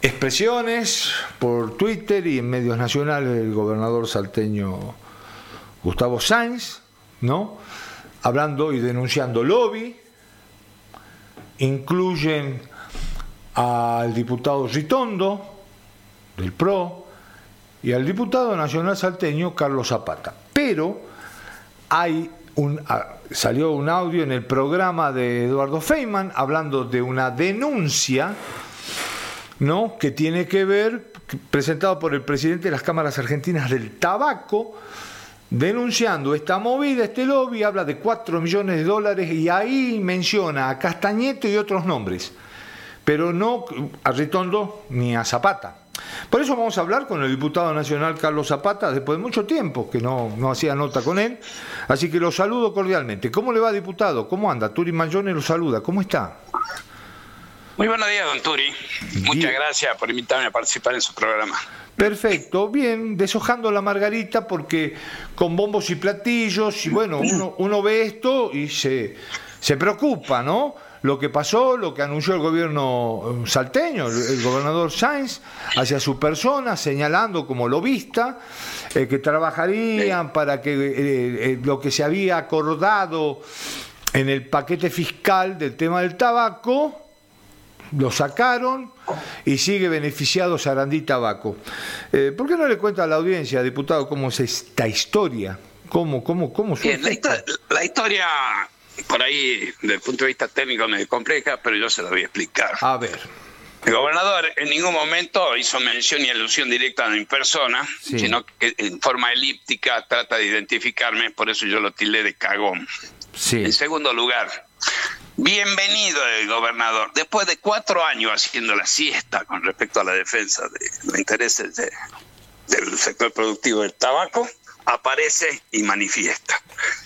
expresiones por Twitter y en medios nacionales del gobernador salteño Gustavo Sáenz, ¿no? Hablando y denunciando lobby. Incluyen al diputado Ritondo del PRO y al diputado nacional salteño Carlos Zapata. Pero salió un audio en el programa de Eduardo Feynman hablando de una denuncia, ¿no?, que tiene que ver, presentado por el presidente de las cámaras argentinas del tabaco, denunciando esta movida, este lobby. Habla de $4 millones y ahí menciona a Castañeto y otros nombres, pero no a Ritondo ni a Zapata. Por eso vamos a hablar con el diputado nacional Carlos Zapata, después de mucho tiempo que no hacía nota con él, así que lo saludo cordialmente. ¿Cómo le va, diputado? ¿Cómo anda? Turi Mayone lo saluda. ¿Cómo está? Muy buenos días, don Turi. Muchas gracias por invitarme a participar en su programa. Perfecto, bien, deshojando la margarita, porque con bombos y platillos, y bueno, uno ve esto y se preocupa, ¿no? Lo que pasó, lo que anunció el gobierno salteño, el gobernador Sáenz, hacia su persona, señalando como lobista, que trabajarían para que lo que se había acordado en el paquete fiscal del tema del tabaco, lo sacaron y sigue beneficiado Sarandí Tabaco. ¿Por qué no le cuenta a la audiencia, diputado, cómo es esta historia? ¿Cómo Bien, la historia, por ahí, desde el punto de vista técnico, me compleja, pero yo se la voy a explicar. A ver. El gobernador en ningún momento hizo mención ni alusión directa a mi persona, sí, sino que en forma elíptica trata de identificarme, por eso yo lo tildé de cagón. Sí. En segundo lugar, bienvenido el gobernador. Después de 4 años haciendo la siesta con respecto a la defensa de los intereses del sector productivo del tabaco, aparece y manifiesta.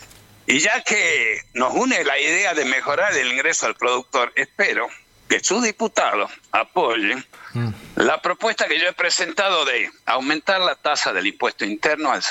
Y ya que nos une la idea de mejorar el ingreso al productor, espero que sus diputados apoyen la propuesta que yo he presentado de aumentar la tasa del impuesto interno al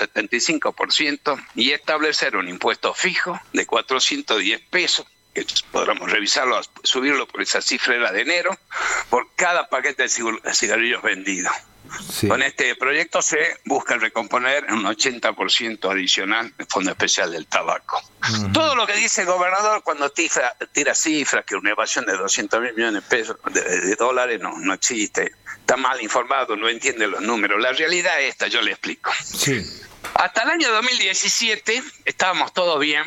75% y establecer un impuesto fijo de 410 pesos, que podremos revisarlo, subirlo, por esa cifra era de enero, por cada paquete de cigarrillos vendido. Sí. Con este proyecto se busca recomponer un 80% adicional del Fondo Especial del Tabaco. Todo lo que dice el gobernador cuando tira cifras, que una evasión de 200.000 millones de dólares no existe, está mal informado, no entiende los números. La realidad es esta, yo le explico. Sí. Hasta el año 2017 estábamos todos bien.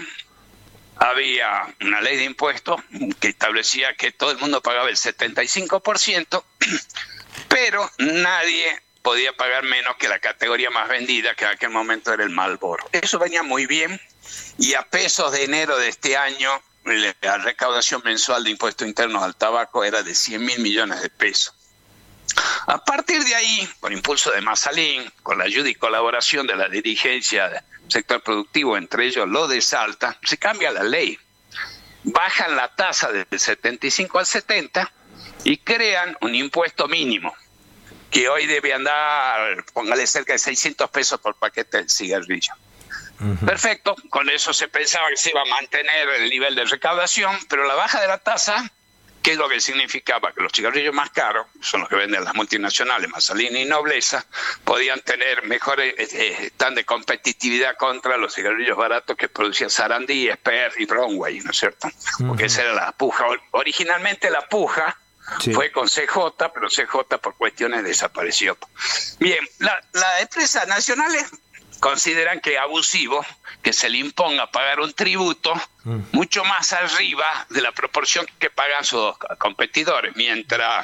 Había una ley de impuestos que establecía que todo el mundo pagaba el 75%, pero nadie podía pagar menos que la categoría más vendida, que en aquel momento era el Marlboro. Eso venía muy bien, y a pesos de enero de este año, la recaudación mensual de impuestos internos al tabaco era de 100.000 millones de pesos. A partir de ahí, por impulso de Masalín, con la ayuda y colaboración de la dirigencia del sector productivo, entre ellos lo de Salta, se cambia la ley. Bajan la tasa del 75 al 70 y crean un impuesto mínimo, que hoy debe andar, póngale, cerca de 600 pesos por paquete de cigarrillo. Perfecto, con eso se pensaba que se iba a mantener el nivel de recaudación, pero la baja de la tasa, ¿qué es lo que significaba? Que los cigarrillos más caros, son los que venden las multinacionales, Masalín y Nobleza, podían tener mejores stand de competitividad contra los cigarrillos baratos que producían Sarandí, Esper y Brownway, ¿no es cierto? Porque esa era la puja. Originalmente la puja fue con CJ, pero CJ por cuestiones desapareció. Bien, las empresas nacionales consideran que es abusivo que se le imponga pagar un tributo mucho más arriba de la proporción que pagan sus competidores, mientras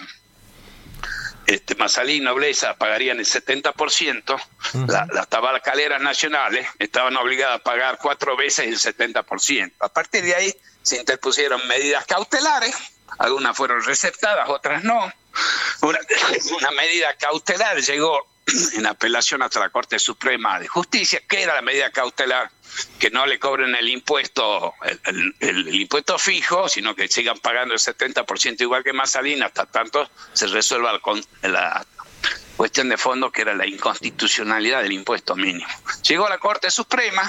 Masalín y Nobleza pagarían el 70%, las tabacaleras nacionales estaban obligadas a pagar 4 veces el 70%. A partir de ahí se interpusieron medidas cautelares, algunas fueron receptadas, otras no. Una medida cautelar llegó en apelación hasta la Corte Suprema de Justicia, que era la medida cautelar, que no le cobren el impuesto, el impuesto fijo, sino que sigan pagando el 70% igual que Masalín, hasta tanto se resuelva la cuestión de fondo, que era la inconstitucionalidad del impuesto mínimo. Llegó a la Corte Suprema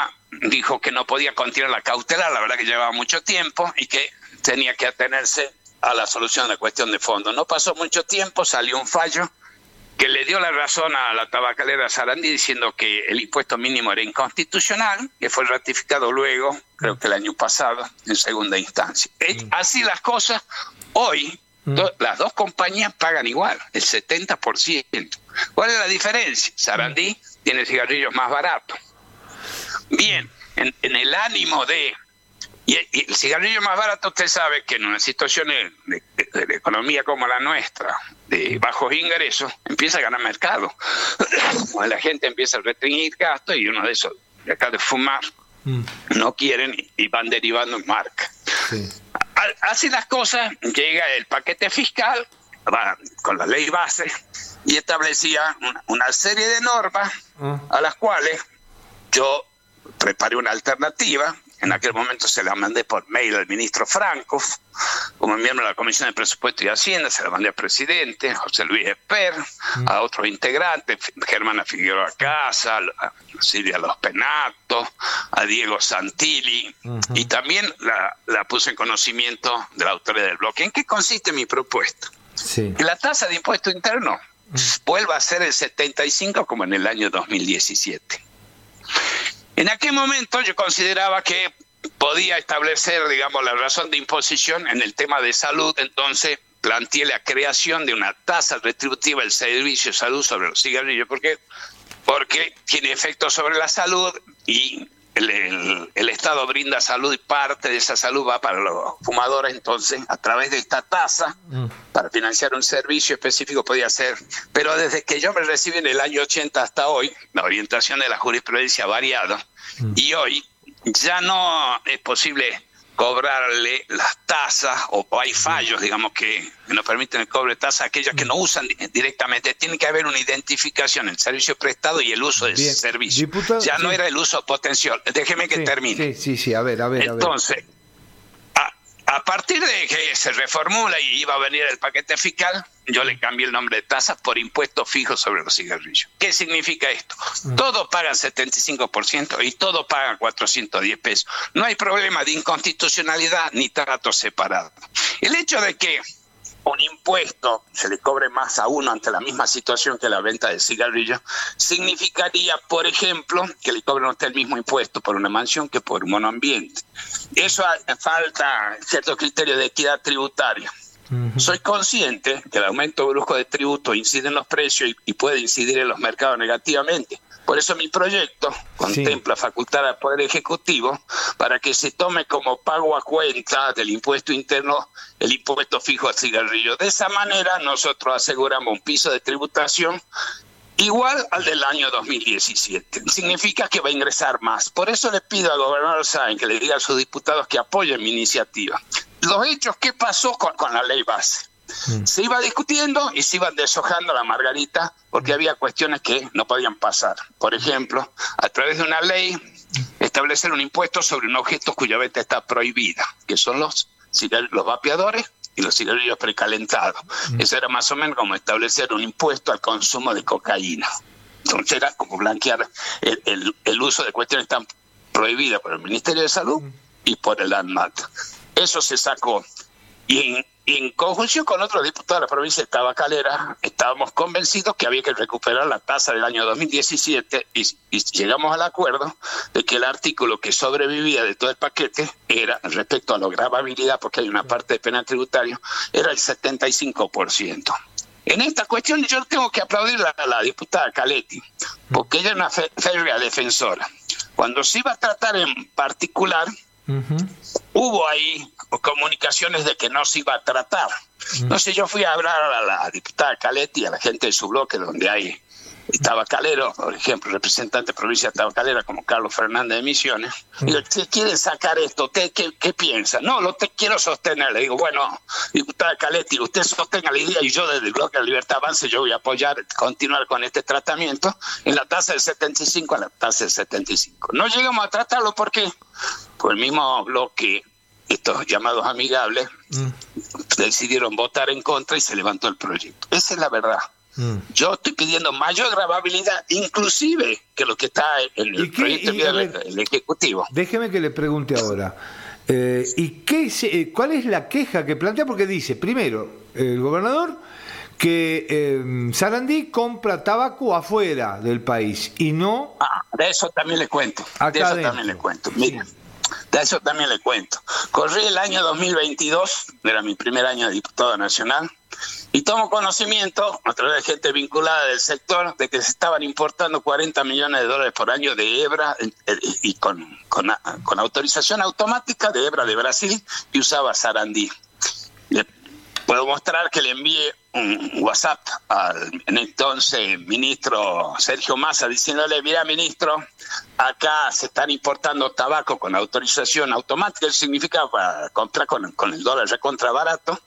dijo que no podía continuar la cautelar, la verdad que llevaba mucho tiempo, y que tenía que atenerse a la solución de la cuestión de fondo. No pasó mucho tiempo, salió un fallo que le dio la razón a la tabacalera Sarandí diciendo que el impuesto mínimo era inconstitucional, que fue ratificado luego, creo que el año pasado, en segunda instancia. Así las cosas, hoy las dos compañías pagan igual, el 70%. ¿Cuál es la diferencia? Sarandí tiene cigarrillos más baratos. Bien, en el ánimo de... Y el cigarrillo más barato, usted sabe que en una situación de economía como la nuestra, de bajos ingresos, empieza a ganar mercado. La gente empieza a restringir gastos y uno de esos, de acá de fumar, no quieren y van derivando en marca. Sí. Así las cosas, llega el paquete fiscal, va con la ley base, y establecía una serie de normas a las cuales yo preparé una alternativa. En aquel momento se la mandé por mail al ministro Franco, como miembro de la Comisión de Presupuesto y Hacienda, se la mandé al presidente, José Luis Esper, a otros integrantes, Germana Figueroa Casa, a Silvia Los Penatos, a Diego Santilli, y también la puse en conocimiento de la autoridad del bloque. ¿En qué consiste mi propuesta? Sí. Que la tasa de impuesto interno vuelva a ser el 75 como en el año 2017. En aquel momento yo consideraba que podía establecer, digamos, la razón de imposición en el tema de salud, entonces planteé la creación de una tasa retributiva del servicio de salud sobre los cigarrillos, porque tiene efectos sobre la salud y el Estado brinda salud y parte de esa salud va para los fumadores, entonces a través de esta tasa, para financiar un servicio específico podía ser, pero desde que yo me recibí en el año 80 hasta hoy, la orientación de la jurisprudencia ha variado, y hoy ya no es posible cobrarle las tasas, o hay fallos, digamos, que nos permiten el cobro de tasas a aquellas que no usan directamente. Tiene que haber una identificación, el servicio prestado y el uso de ese servicio. Diputado, ya no era el uso potencial. Déjeme que termine. Sí, a ver. Entonces, a partir de que se reformula y iba a venir el paquete fiscal, yo le cambié el nombre de tasas por impuestos fijos sobre los cigarrillos. ¿Qué significa esto? Todos pagan 75% y todos pagan 410 pesos. No hay problema de inconstitucionalidad ni trato separado. El hecho de que un impuesto se le cobre más a uno ante la misma situación que la venta de cigarrillos, significaría, por ejemplo, que le cobren a usted el mismo impuesto por una mansión que por un monoambiente. Eso falta cierto criterio de equidad tributaria. Soy consciente que el aumento brusco de tributo incide en los precios y puede incidir en los mercados negativamente. Por eso mi proyecto contempla facultar al Poder Ejecutivo para que se tome como pago a cuenta del impuesto interno el impuesto fijo al cigarrillo. De esa manera nosotros aseguramos un piso de tributación igual al del año 2017. Significa que va a ingresar más. Por eso le pido al gobernador Sáenz que le diga a sus diputados que apoyen mi iniciativa. Los hechos, ¿qué pasó con la ley base? Se iba discutiendo y se iban deshojando la margarita porque había cuestiones que no podían pasar. Por ejemplo, a través de una ley, establecer un impuesto sobre un objeto cuya venta está prohibida, que son los vapeadores y los cigarrillos precalentados. Eso era más o menos como establecer un impuesto al consumo de cocaína. Entonces era como blanquear el uso de cuestiones tan prohibidas por el Ministerio de Salud y por el ANMAT. Eso se sacó. Y en conjunción con otros diputados de la provincia de Tabacalera, estábamos convencidos que había que recuperar la tasa del año 2017 y llegamos al acuerdo de que el artículo que sobrevivía de todo el paquete era, respecto a la gravabilidad, porque hay una parte de penal tributario, era el 75%. En esta cuestión yo tengo que aplaudir a la diputada Caletti, porque ella es una férrea defensora. Cuando se iba a tratar en particular, hubo ahí comunicaciones de que no se iba a tratar. Entonces yo fui a hablar a la diputada Caletti, a la gente de su bloque, donde hay tabacaleros, por ejemplo, representante de provincia de Tabacalera como Carlos Fernández de Misiones. Digo, ¿ustedes quieren sacar esto? ¿Qué piensa? No, te quiero sostener. Le digo, bueno, diputada Caletti, usted sostenga la idea y yo desde el bloque de Libertad Avance yo voy a apoyar, continuar con este tratamiento en la tasa del 75 a la tasa del 75. No llegamos a tratarlo porque por el mismo bloque, estos llamados amigables decidieron votar en contra y se levantó el proyecto. Esa es la verdad. Yo estoy pidiendo mayor gravabilidad, inclusive que lo que está en el proyecto del Ejecutivo. Déjeme que le pregunte ahora. ¿Y cuál es la queja que plantea? Porque dice, primero, el gobernador, que Sarandí compra tabaco afuera del país y no... de eso también le cuento. Mira, de eso también le cuento. Corrí el año 2022, era mi primer año de diputado nacional, y tomo conocimiento, a través de gente vinculada del sector, de que se estaban importando $40 millones por año de hebra, y con autorización automática de hebra de Brasil, y usaba Sarandí. Le puedo mostrar que le envié un WhatsApp al entonces ministro Sergio Massa diciéndole: mira, ministro, acá se están importando tabaco con autorización automática. Eso significa para comprar con el dólar recontra barato,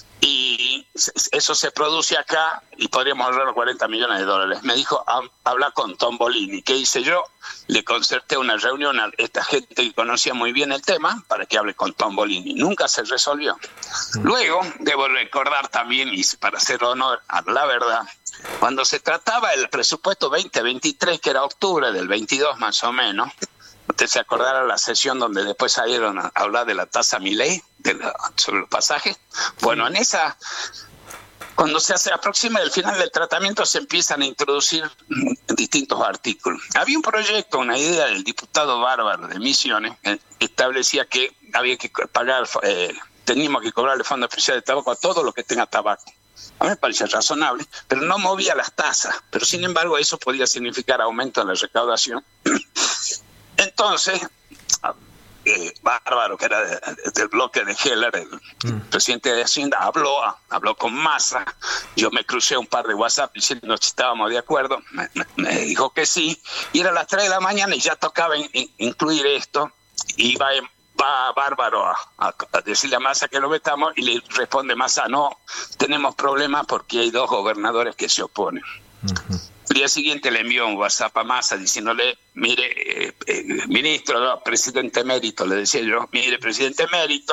y eso se produce acá y podríamos ahorrar $40 millones. Me dijo: habla con Tombolini. ¿Qué hice yo? Le concerté una reunión a esta gente que conocía muy bien el tema para que hable con Tombolini. Nunca se resolvió. Luego, debo recordar también, y para hacer honor a la verdad, cuando se trataba el presupuesto 2023, que era octubre del 22 más o menos, usted se acordará la sesión donde después salieron a hablar de la tasa Milei, sobre los pasajes. Bueno, en esa, cuando se aproxima el final del tratamiento, se empiezan a introducir distintos artículos. Había un proyecto, una idea del diputado Bárbaro de Misiones, que establecía que había que pagar, teníamos que cobrarle fondo especial de tabaco a todo lo que tenga tabaco. A mí me parecía razonable, pero no movía las tasas. Pero sin embargo, eso podía significar aumento en la recaudación. Entonces, Bárbaro, que era del bloque de Heller, el presidente de Hacienda, habló con Massa. Yo me crucé un par de WhatsApp diciendo si estábamos de acuerdo. Me dijo que sí. Y era las 3 de la mañana y ya tocaba incluir esto. Y va Bárbaro a decirle a Massa que lo vetamos, y le responde Massa: no, tenemos problemas porque hay 2 gobernadores que se oponen. El día siguiente le envió un WhatsApp a Massa diciéndole: mire, ministro, presidente emérito, le decía yo, mire, presidente emérito,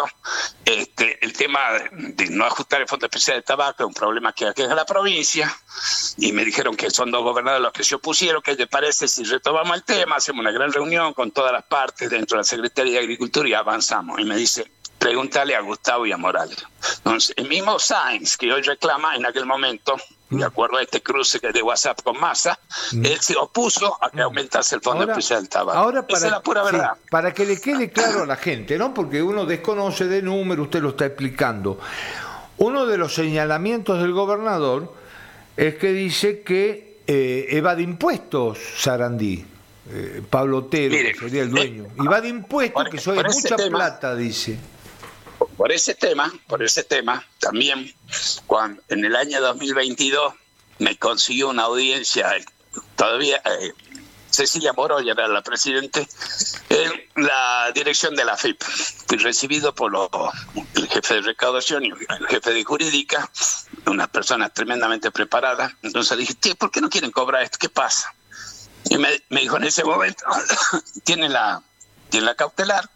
el tema de no ajustar el fondo especial de tabaco es un problema que aqueja a la provincia, y me dijeron que son 2 gobernadores los que se opusieron. ¿Qué te parece si retomamos el tema, hacemos una gran reunión con todas las partes dentro de la Secretaría de Agricultura y avanzamos? Y me dice: pregúntale a Gustavo y a Morales. Entonces, el mismo Sáenz que hoy reclama, en aquel momento, de acuerdo a este cruce de WhatsApp con Massa, él se opuso a que aumentase el fondo especial del tabaco. Ahora, esa es la pura verdad. Sí, para que le quede claro a la gente, ¿no? Porque uno desconoce de número, usted lo está explicando. Uno de los señalamientos del gobernador es que dice que evade impuestos Sarandí. Pablo Otero, que sería el dueño. Evade impuestos, que soy mucha plata, dice. Por ese tema, también, cuando en el año 2022 me consiguió una audiencia, todavía Cecilia Moroya era la presidente, en la dirección de la AFIP. Fui recibido por el jefe de recaudación y el jefe de jurídica, una persona tremendamente preparada. Entonces dije: ¿por qué no quieren cobrar esto? ¿Qué pasa? Y me dijo en ese momento: tiene la cautelar,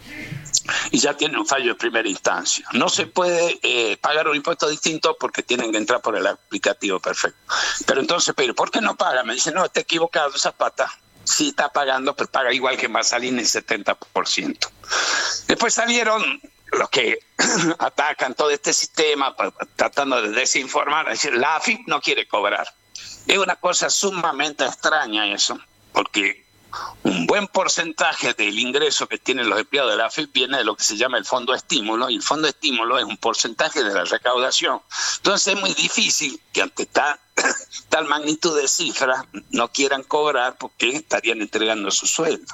y ya tiene un fallo de primera instancia. No se puede pagar un impuesto distinto porque tienen que entrar por el aplicativo perfecto. Pero entonces, ¿por qué no paga? Me dice: no, está equivocado, Zapata. Sí está pagando, pero paga igual que Mazalín, el 70%. Después salieron los que atacan todo este sistema, tratando de desinformar, es decir, la AFIP no quiere cobrar. Es una cosa sumamente extraña eso, porque un buen porcentaje del ingreso que tienen los empleados de la AFIP viene de lo que se llama el fondo de estímulo, y el fondo de estímulo es un porcentaje de la recaudación. Entonces es muy difícil que ante tal magnitud de cifras no quieran cobrar, porque estarían entregando su sueldo.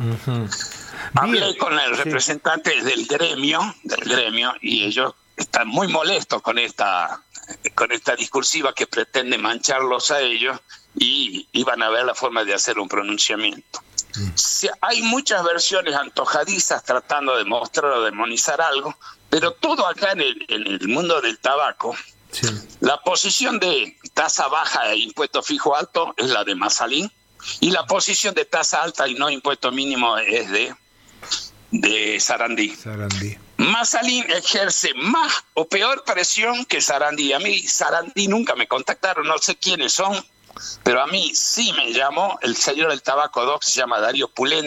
Hablé con el representante del gremio, y ellos están muy molestos con esta discursiva que pretende mancharlos a ellos, y van a ver la forma de hacer un pronunciamiento. Hay muchas versiones antojadizas tratando de mostrar o demonizar algo, pero todo acá en el mundo del tabaco, sí. La posición de tasa baja e impuesto fijo alto es la de Mazalín, y la posición de tasa alta y no impuesto mínimo es de Sarandí. Mazalín ejerce más o peor presión que Sarandí. A mí Sarandí nunca me contactaron, no sé quiénes son, pero a mí sí me llamó el señor del tabaco 2, que se llama Darío Pulenta,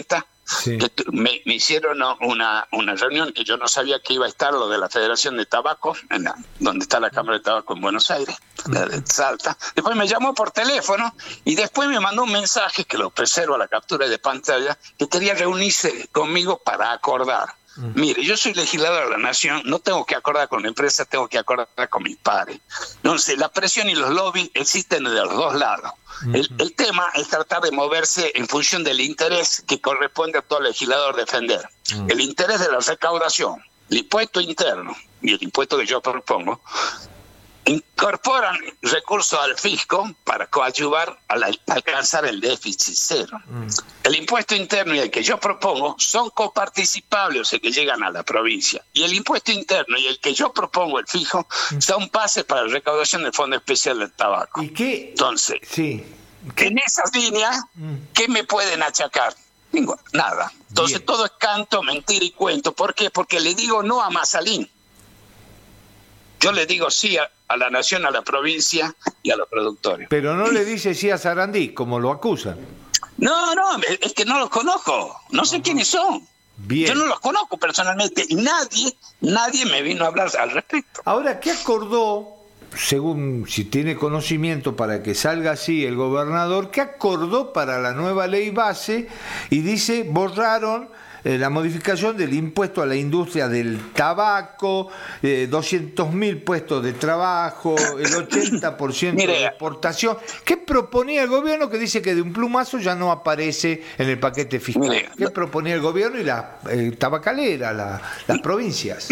que me hicieron una reunión, y yo no sabía que iba a estar lo de la Federación de Tabaco, donde está la Cámara de Tabaco en Buenos Aires, la de Salta. Después me llamó por teléfono y después me mandó un mensaje, que lo preservo a la captura de pantalla, que quería reunirse conmigo para acordar. Mire, yo soy legislador de la Nación, no tengo que acordar con la empresa, tengo que acordar con mis pares. Entonces, la presión y los lobbies existen de los dos lados. El tema es tratar de moverse en función del interés que corresponde a todo legislador defender. El interés de la recaudación, el impuesto interno y el impuesto que yo propongo, incorporan recursos al fisco para coadyuvar a alcanzar el déficit cero. El impuesto interno y el que yo propongo son coparticipables, o sea, que llegan a la provincia. Y el impuesto interno y el que yo propongo, el fijo, son bases para la recaudación del Fondo Especial del Tabaco. ¿Y qué? Entonces, en esas líneas, ¿qué me pueden achacar? Nada. Entonces, todo es canto, mentira y cuento. ¿Por qué? Porque le digo no a Mazalín. Yo le digo sí a la Nación, a la provincia y a los productores. Pero no le dice sí a Sarandí, como lo acusan. No, es que no los conozco. No sé quiénes son. Bien. Yo no los conozco personalmente y nadie me vino a hablar al respecto. Ahora, ¿qué acordó, según si tiene conocimiento para que salga así el gobernador, qué acordó para la nueva ley base? Y dice, borraron la modificación del impuesto a la industria del tabaco, 200.000 puestos de trabajo, el 80% de exportación. ¿Qué proponía el gobierno, que dice que de un plumazo ya no aparece en el paquete fiscal? ¿Qué proponía el gobierno y la tabacalera, las provincias?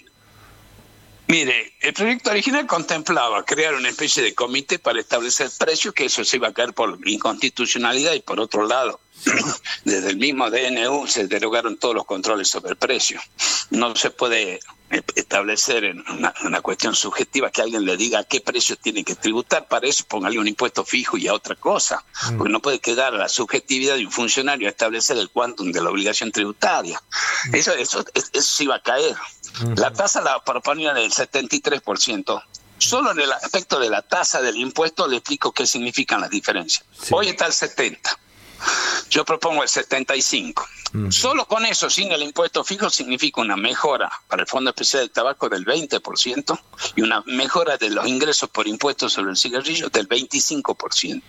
Mire, el proyecto original contemplaba crear una especie de comité para establecer precios, que eso se iba a caer por inconstitucionalidad, y por otro lado, desde el mismo DNU se derogaron todos los controles sobre el precio. No se puede establecer en una cuestión subjetiva que alguien le diga a qué precio tiene que tributar. Para eso póngale un impuesto fijo y a otra cosa, porque no puede quedar a la subjetividad de un funcionario a establecer el quantum de la obligación tributaria. Eso se iba a caer. La tasa la proponía del 73%. Solo en el aspecto de la tasa del impuesto le explico qué significan las diferencias. Hoy está el 70%. Yo propongo el 75%. Solo con eso, sin el impuesto fijo, significa una mejora para el Fondo Especial del Tabaco del 20% y una mejora de los ingresos por impuestos sobre el cigarrillo del 25%.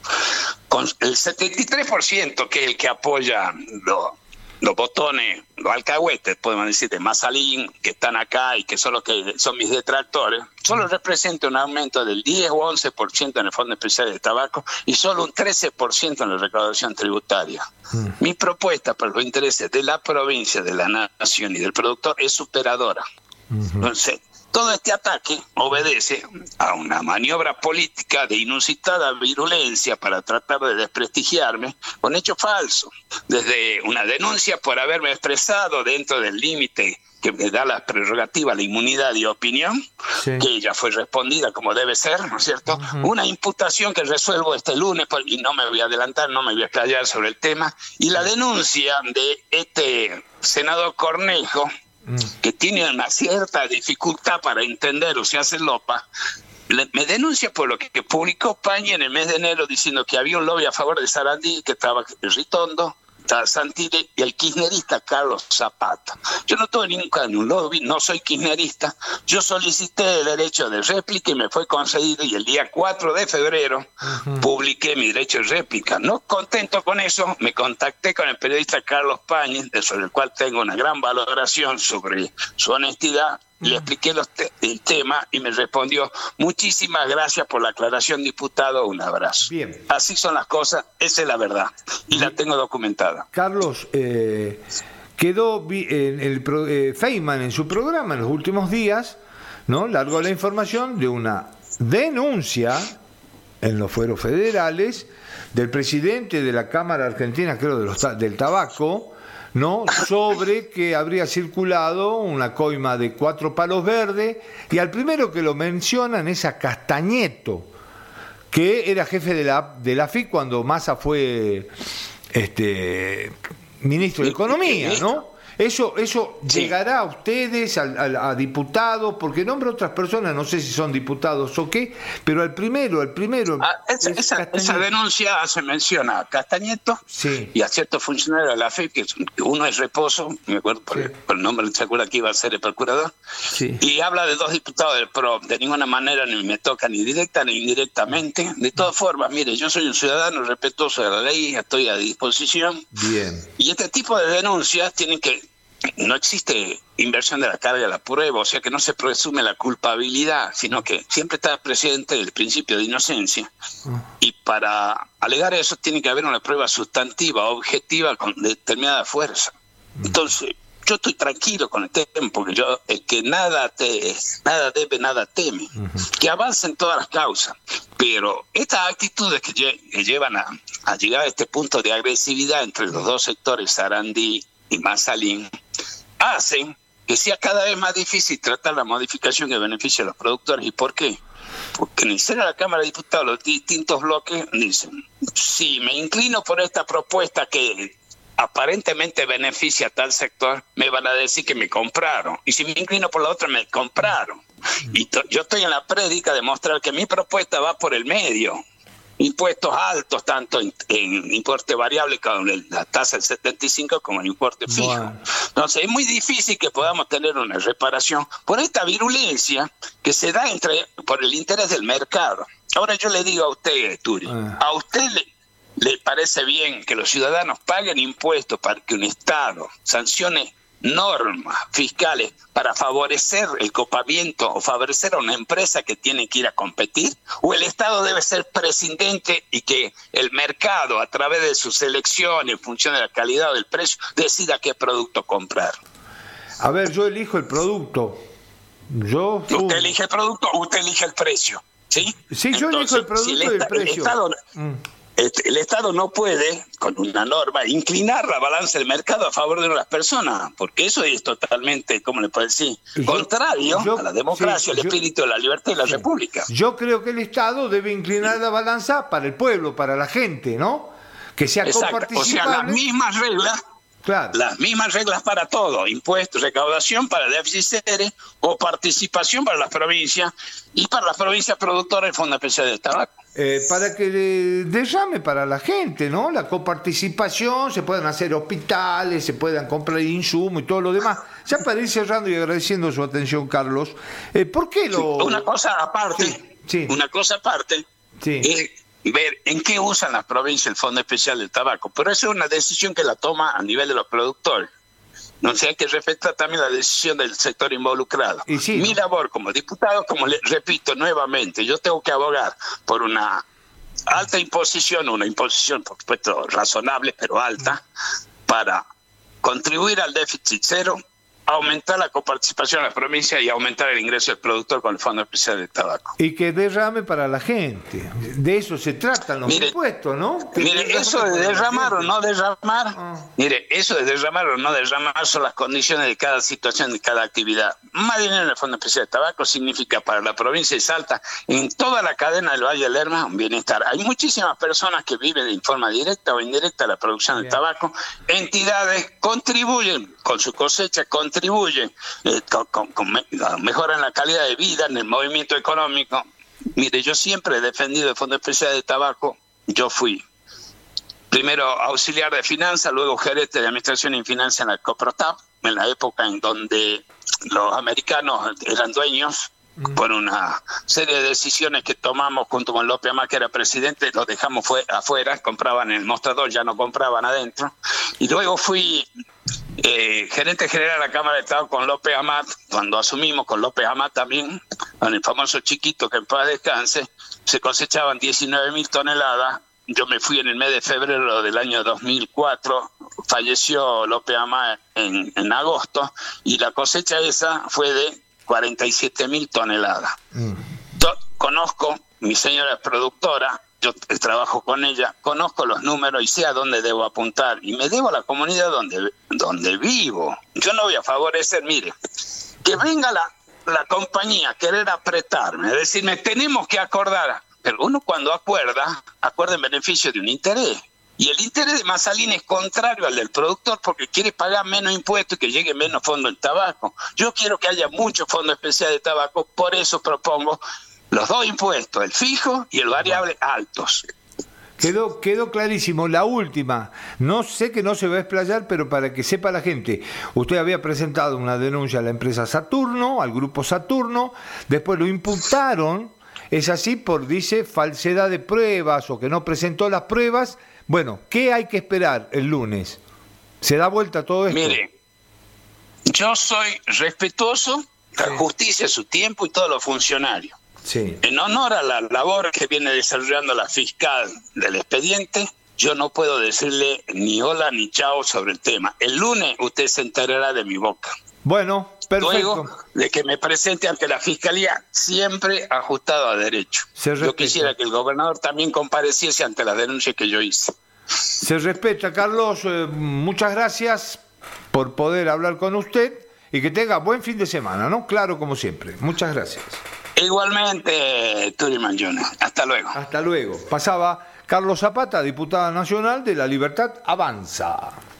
Con el 73%, que es el que apoya los botones, los alcahuetes, podemos decir, de Mazalín, que están acá y que son los que son mis detractores, solo representa un aumento del 10 o 11% en el Fondo Especial de Tabaco y solo un 13% en la recaudación tributaria. Mi propuesta para los intereses de la provincia, de la nación y del productor es superadora. Entonces, todo este ataque obedece a una maniobra política de inusitada virulencia para tratar de desprestigiarme con hechos falsos, desde una denuncia por haberme expresado dentro del límite que me da la prerrogativa, la inmunidad de opinión, que ya fue respondida como debe ser, ¿no es cierto? Una imputación que resuelvo este lunes, y no me voy a adelantar, no me voy a explayar sobre el tema, y la denuncia de este senador Cornejo, que tiene una cierta dificultad para entender o se hace lopa, me denuncia por lo que publicó Pañi en el mes de enero, diciendo que había un lobby a favor de Sarandí, que estaba Ritondo, Santilli y el kirchnerista Carlos Zapata. Yo no tuve nunca un lobby, no soy kirchnerista. Yo solicité el derecho de réplica y me fue concedido, y el día 4 de febrero publiqué mi derecho de réplica. No contento con eso, me contacté con el periodista Carlos Pañi, sobre el cual tengo una gran valoración sobre su honestidad. Le expliqué el tema y me respondió: muchísimas gracias por la aclaración, diputado, un abrazo. Bien. Así son las cosas, esa es la verdad y la tengo documentada. Carlos, quedó Feynman en su programa en los últimos días, ¿no? Largó la información de una denuncia en los fueros federales del presidente de la Cámara Argentina, creo, del tabaco, ¿no? Sobre que habría circulado una coima de 4 palos verdes, y al primero que lo mencionan es a Castañeto, que era jefe de la AFIP cuando Massa fue ministro de Economía, ¿no? Eso llegará a ustedes, a diputados, porque nombra otras personas, no sé si son diputados o qué, pero el primero. Esa denuncia hace mención a Castañeto y a ciertos funcionarios de la FE, que uno es Reposo, me acuerdo por el nombre, se acuerda que iba a ser el procurador, y habla de 2 diputados del PRO. De ninguna manera ni me toca ni directa ni indirectamente. De todas formas, mire, yo soy un ciudadano respetuoso de la ley, estoy a disposición. Bien. Y este tipo de denuncias tienen que... No existe inversión de la carga de la prueba, o sea que no se presume la culpabilidad, sino que siempre está presente el principio de inocencia. Y para alegar eso tiene que haber una prueba sustantiva, objetiva, con determinada fuerza. Entonces, yo estoy tranquilo con el tema, porque el que nada debe, nada teme. Que avancen todas las causas. Pero estas actitudes que llevan a llegar a este punto de agresividad entre los dos sectores, Sarandí y Mazalín, hacen que sea cada vez más difícil tratar la modificación que beneficia a los productores. ¿Y por qué? Porque en el seno de la Cámara de Diputados los distintos bloques dicen, si me inclino por esta propuesta que aparentemente beneficia a tal sector, me van a decir que me compraron, y si me inclino por la otra, me compraron. Y yo estoy en la prédica de mostrar que mi propuesta va por el medio. Impuestos altos, tanto en importe variable con la tasa del 75 como en importe fijo. Bueno. Entonces es muy difícil que podamos tener una reparación por esta virulencia que se da por el interés del mercado. Ahora yo le digo a usted, Turi, ¿a usted le parece bien que los ciudadanos paguen impuestos para que un Estado sancione normas fiscales para favorecer el copamiento o favorecer a una empresa que tiene que ir a competir? ¿O el Estado debe ser prescindente y que el mercado, a través de su selección en función de la calidad o del precio, decida qué producto comprar? A ver, yo elijo el producto. Usted elige el producto, usted elige el precio, ¿sí? Sí, yo elijo el producto y el precio. El Estado no puede, con una norma, inclinar la balanza del mercado a favor de las personas, porque eso es totalmente, ¿cómo le puedo decir?, contrario a la democracia, al espíritu de la libertad y la república. Yo creo que el Estado debe inclinar la balanza para el pueblo, para la gente, ¿no? Que sea coparticipable. O sea, las mismas reglas. Claro. Las mismas reglas para todo, impuestos, recaudación para déficit cero o participación para las provincias y para las provincias productoras del Fondo Especial de Tabaco. Para que derrame para la gente, ¿no? La coparticipación, se puedan hacer hospitales, se puedan comprar insumos y todo lo demás. Ya para ir cerrando y agradeciendo su atención, Carlos, ¿por qué Una cosa aparte, es ver en qué usan las provincias el Fondo Especial del Tabaco, pero eso es una decisión que la toma a nivel de los productores. No sé, hay que respetar también la decisión del sector involucrado. Mi labor como diputado, como le repito nuevamente, yo tengo que abogar por una alta imposición, una imposición por supuesto razonable, pero alta, para contribuir al déficit cero, aumentar la coparticipación de las provincias y aumentar el ingreso del productor con el Fondo Especial de Tabaco. Y que derrame para la gente. De eso se tratan los impuestos, ¿no? Eso de derramar o no derramar, eso de derramar o no derramar son las condiciones de cada situación, de cada actividad. Más dinero en el Fondo Especial de Tabaco significa para la provincia de Salta, en toda la cadena del Valle del Lerma, un bienestar. Hay muchísimas personas que viven en forma directa o indirecta a la producción del tabaco. Entidades contribuyen con su cosecha, contribuyen, mejoran la calidad de vida en el movimiento económico. Mire, yo siempre he defendido el Fondo Especial de Tabaco. Yo fui primero auxiliar de finanzas, luego gerente de administración y finanzas en la Coprotap, en la época en donde los americanos eran dueños. Por una serie de decisiones que tomamos junto con López Amat, que era presidente, los dejamos afuera, compraban en el mostrador, ya no compraban adentro. Y luego fui gerente general de la Cámara de Estado con López Amat, cuando asumimos con López Amat también, con el famoso Chiquito, que en paz descanse, se cosechaban 19.000 toneladas. Yo me fui en el mes de febrero del año 2004, falleció López Amat en agosto, y la cosecha esa fue de 47.000 toneladas. Conozco, mi señora es productora, yo trabajo con ella, conozco los números y sé a dónde debo apuntar, y me debo a la comunidad donde vivo. Yo no voy a favorecer, mire, que venga la compañía a querer apretarme, a decirme, tenemos que acordar, pero uno cuando acuerda en beneficio de un interés. Y el interés de Mazalín es contrario al del productor porque quiere pagar menos impuestos y que llegue menos fondo en tabaco. Yo quiero que haya mucho fondo especial de tabaco, por eso propongo los dos impuestos, el fijo y el variable, altos. Quedó clarísimo. La última, no sé que no se va a explayar, pero para que sepa la gente, usted había presentado una denuncia a la empresa Saturno, al grupo Saturno, después lo imputaron, es así, por, dice, falsedad de pruebas o que no presentó las pruebas. Bueno, ¿qué hay que esperar el lunes? ¿Se da vuelta todo esto? Mire, yo soy respetuoso, la justicia, su tiempo y todos los funcionarios. Sí. En honor a la labor que viene desarrollando la fiscal del expediente, yo no puedo decirle ni hola ni chao sobre el tema. El lunes usted se enterará de mi boca. Bueno, perfecto. Luego de que me presente ante la fiscalía, siempre ajustado a derecho. Yo quisiera que el gobernador también compareciese ante las denuncias que yo hice. Se respeta, Carlos. Muchas gracias por poder hablar con usted y que tenga buen fin de semana, ¿no? Claro, como siempre. Muchas gracias. Igualmente, Turi Mangione. Hasta luego. Hasta luego. Pasaba Carlos Zapata, diputado nacional de La Libertad Avanza.